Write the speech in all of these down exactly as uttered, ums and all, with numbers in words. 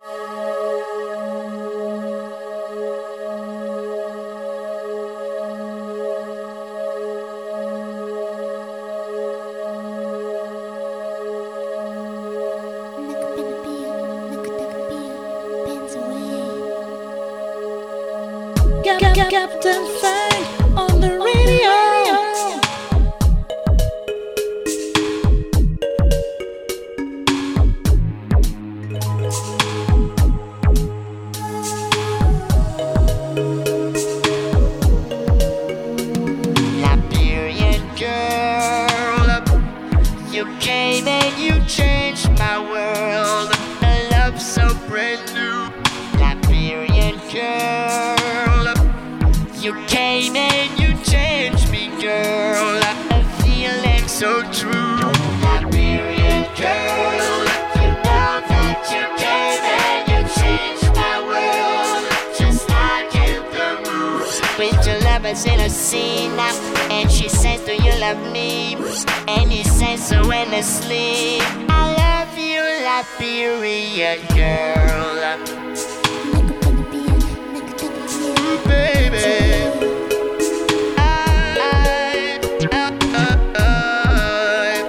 Captain Fang on the radio. Liberian girl, you came and you changed my world. A love so brand new. Liberian girl, you came and you changed me, girl. A feeling so true. Liberian girl, you know that you came and you changed my world, just like in the mood. With your lovers in a scene, and she says, do you love me? And he says so endlessly. I love you, Liberian girl. Baby, I, I, I, I,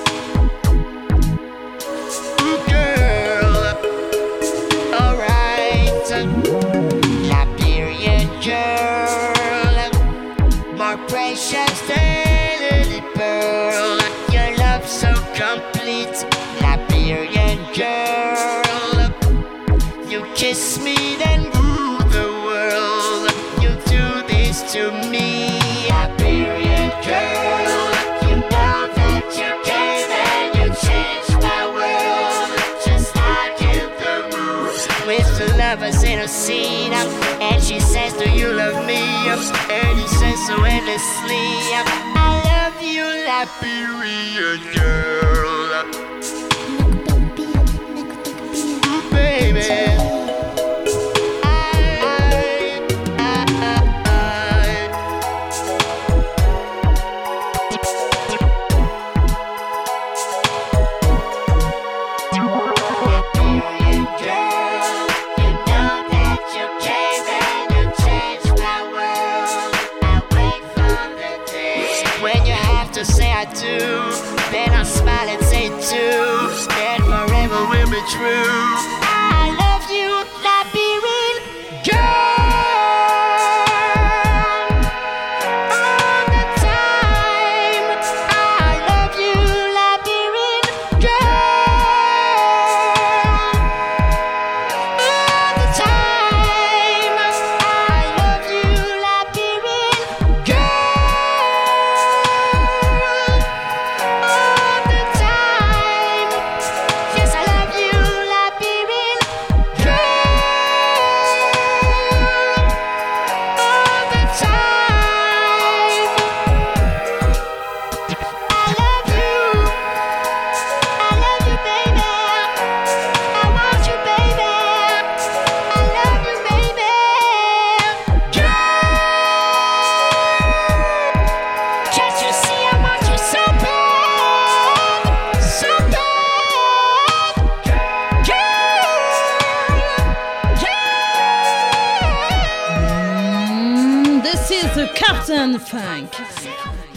ooh, girl, alright. Liberian girl, more precious than any pearl. Your love so complete. Liberian girl, you kiss me then woo the world. To me, Liberian girl, you know that you came and you changed my world, just like in the mood. With the lovers in a scene, and she says, do you love me? And he says so endlessly, I love you, Liberian girl. Ooh, baby. To say I do, then I smile and say too, that forever will be true. I love you, Liberian girl, all the time. I love you, Liberian girl, all the time. I love you, Liberian girl. This is the Captain Fang.